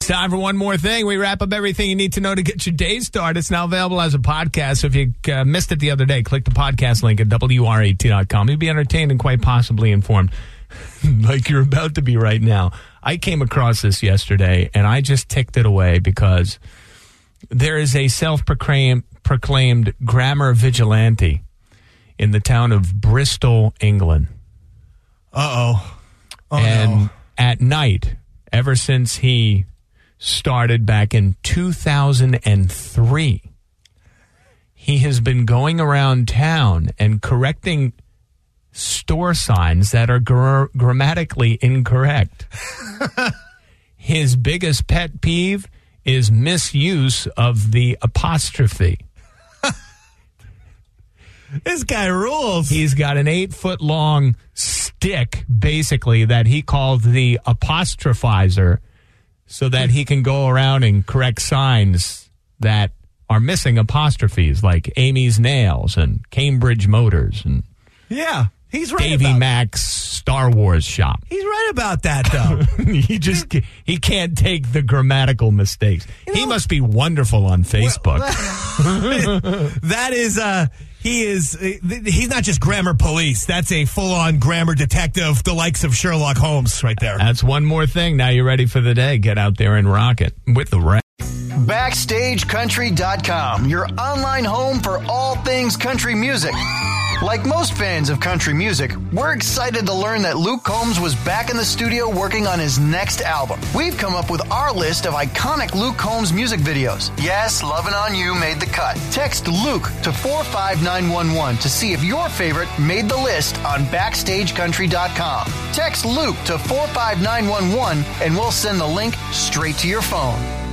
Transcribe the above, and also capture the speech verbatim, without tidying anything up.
It's time for one more thing. We wrap up everything you need to know to get your day started. It's now available as a podcast. So if you uh, missed it the other day, click the podcast link at W R A T dot com. You'll be entertained and quite possibly informed, like you're about to be right now. I came across this yesterday, and I just ticked it away because there is a self-proclaimed proclaimed grammar vigilante in the town of Bristol, England. Uh-oh. Oh, and no. At night, ever since he started back in two thousand three, he has been going around town and correcting store signs that are gr- grammatically incorrect. His biggest pet peeve is misuse of the apostrophe. This guy rules. He's got an eight-foot-long stick, basically, that he called the apostrophizer, so that he can go around and correct signs that are missing apostrophes, like Amy's Nails and Cambridge Motors and Yeah, he's right Davy about Mac's Star Wars shop. He's right about that, though. he just he can't take the grammatical mistakes. You know, he must be wonderful on Facebook. Well, that is, uh, he is, uh, he's not just grammar police. That's a full-on grammar detective, the likes of Sherlock Holmes right there. That's one more thing. Now you're ready for the day. Get out there and rock it with the rap. Backstage Country dot com, your online home for all things country music. Like most fans of country music, we're excited to learn that Luke Combs was back in the studio working on his next album. We've come up with our list of iconic Luke Combs music videos. Yes, Lovin' On You made the cut. Text Luke to four five nine one one to see if your favorite made the list on Backstage Country dot com. Text Luke to four five nine one one and we'll send the link straight to your phone.